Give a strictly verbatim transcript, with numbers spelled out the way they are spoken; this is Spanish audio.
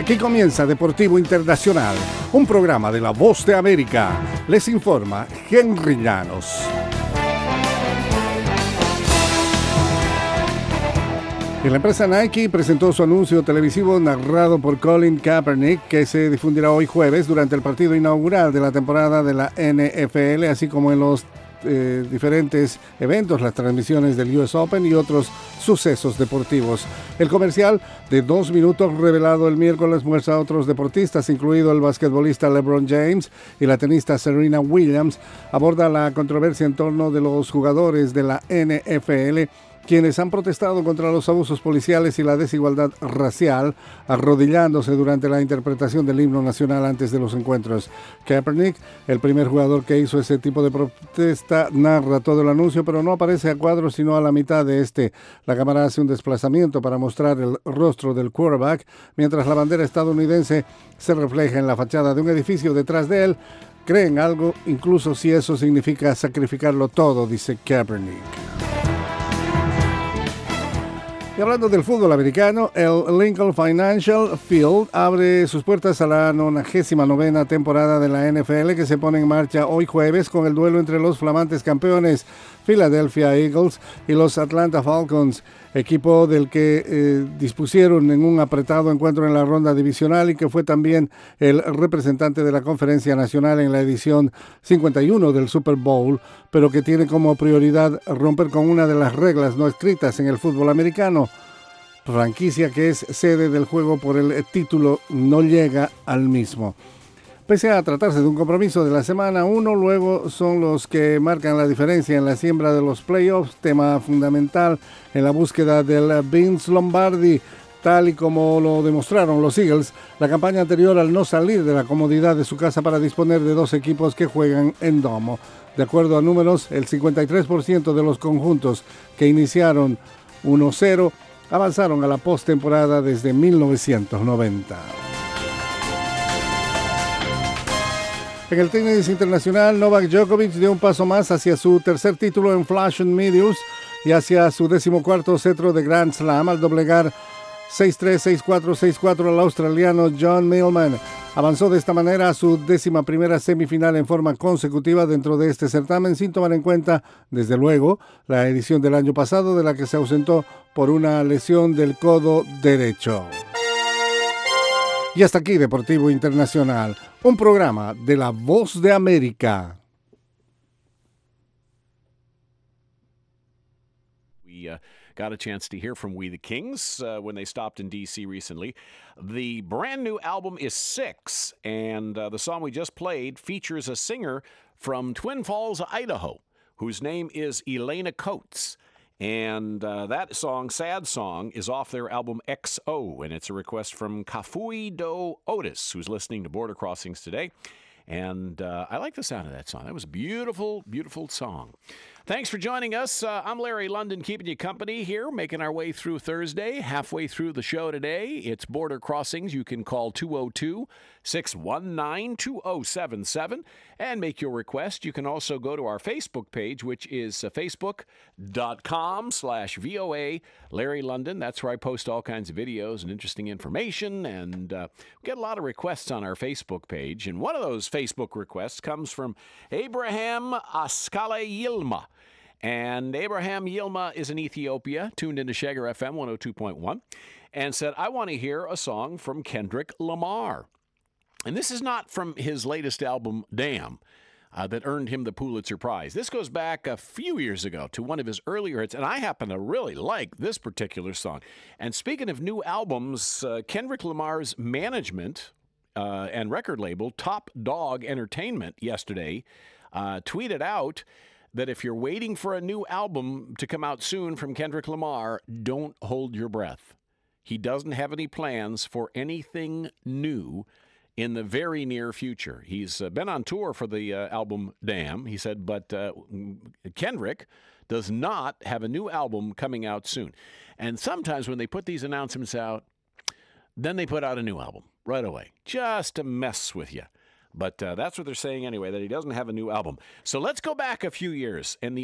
Aquí comienza Deportivo Internacional, un programa de La Voz de América. Les informa Henry Llanos. Y la empresa Nike presentó su anuncio televisivo narrado por Colin Kaepernick, que se difundirá hoy jueves durante el partido inaugural de la temporada de la N F L, así como en los eh, diferentes eventos, las transmisiones del U S Open y otros sucesos deportivos. El comercial de dos minutos revelado el miércoles muestra a otros deportistas, incluido el basquetbolista LeBron James y la tenista Serena Williams. Aborda la controversia en torno de los jugadores de la N F L, quienes han protestado contra los abusos policiales y la desigualdad racial, arrodillándose durante la interpretación del himno nacional antes de los encuentros. Kaepernick, el primer jugador que hizo ese tipo de protesta, narra todo el anuncio, pero no aparece a cuadro sino a la mitad de este. La cámara hace un desplazamiento para mostrar el rostro del quarterback, mientras la bandera estadounidense se refleja en la fachada de un edificio detrás de él. Creen algo, incluso si eso significa sacrificarlo todo, dice Kaepernick. Y hablando del fútbol americano, el Lincoln Financial Field abre sus puertas a la nonagésima novena temporada de la N F L, que se pone en marcha hoy jueves con el duelo entre los flamantes campeones Philadelphia Eagles y los Atlanta Falcons, equipo del que eh, dispusieron en un apretado encuentro en la ronda divisional y que fue también el representante de la Conferencia Nacional en la edición cincuenta y uno del Super Bowl, pero que tiene como prioridad romper con una de las reglas no escritas en el fútbol americano. Franquicia que es sede del juego por el título no llega al mismo. Pese a tratarse de un compromiso de la semana uno, luego son los que marcan la diferencia en la siembra de los playoffs, tema fundamental en la búsqueda del Vince Lombardi. Tal y como lo demostraron los Eagles, la campaña anterior al no salir de la comodidad de su casa para disponer de dos equipos que juegan en domo. De acuerdo a números, el cincuenta y tres por ciento de los conjuntos que iniciaron uno cero avanzaron a la postemporada desde mil novecientos noventa. En el tenis internacional, Novak Djokovic dio un paso más hacia su tercer título en Flushing Meadows y hacia su decimocuarto cetro de Grand Slam al doblegar seis tres, seis cuatro, seis cuatro al australiano John Millman. Avanzó de esta manera a su décima primera semifinal en forma consecutiva dentro de este certamen, sin tomar en cuenta, desde luego, la edición del año pasado de la que se ausentó por una lesión del codo derecho. Y hasta aquí Deportivo Internacional, un programa de La Voz de América. We uh, got a chance to hear from We the Kings uh, when they stopped in D C recently. The brand new album is Six, and uh, the song we just played features a singer from Twin Falls, Idaho, whose name is Elena Coates. And uh, that song, Sad Song, is off their album X O, and it's a request from Kafui Do Otis, who's listening to Border Crossings today. And uh, I like the sound of that song. That was a beautiful, beautiful song. Thanks for joining us. Uh, I'm Larry London, keeping you company here, making our way through Thursday. Halfway through the show today, it's Border Crossings. You can call two oh two, six one nine, two oh seven seven and make your request. You can also go to our Facebook page, which is uh, facebook.com slash VOA Larry London. That's where I post all kinds of videos and interesting information. And uh, we get a lot of requests on our Facebook page. And one of those Facebook requests comes from Abraham Askale Yilma. And Abraham Yilma is in Ethiopia, tuned into Shagar F M one oh two point one, and said, I want to hear a song from Kendrick Lamar. And this is not from his latest album, Damn, uh, that earned him the Pulitzer Prize. This goes back a few years ago to one of his earlier hits, and I happen to really like this particular song. And speaking of new albums, uh, Kendrick Lamar's management uh, and record label, Top Dog Entertainment, yesterday uh, tweeted out that if you're waiting for a new album to come out soon from Kendrick Lamar, don't hold your breath. He doesn't have any plans for anything new in the very near future. He's uh, been on tour for the uh, album Damn, he said, but uh, Kendrick does not have a new album coming out soon. And sometimes when they put these announcements out, then they put out a new album right away, just to mess with you. But uh, that's what they're saying anyway, that he doesn't have a new album. So let's go back a few years. And the